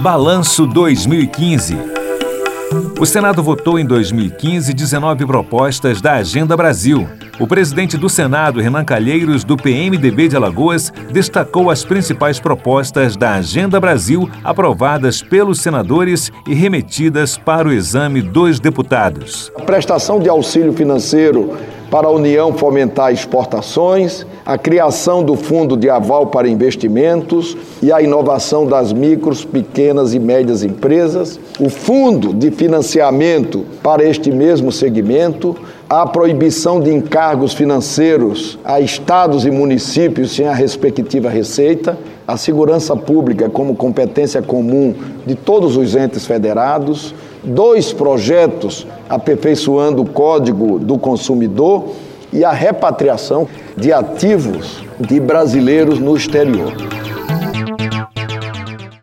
Balanço 2015. O Senado votou em 2015 19 propostas da Agenda Brasil. O presidente do Senado, Renan Calheiros, do PMDB de Alagoas, destacou as principais propostas da Agenda Brasil aprovadas pelos senadores e remetidas para o exame dos deputados. A prestação de auxílio financeiro para a União fomentar exportações, a criação do Fundo de Aval para Investimentos e a inovação das micros, pequenas e médias empresas, o Fundo de Financiamento para este mesmo segmento, a proibição de encargos financeiros a estados e municípios sem a respectiva receita, a segurança pública como competência comum de todos os entes federados, 2 projetos aperfeiçoando o Código do Consumidor e a repatriação de ativos de brasileiros no exterior.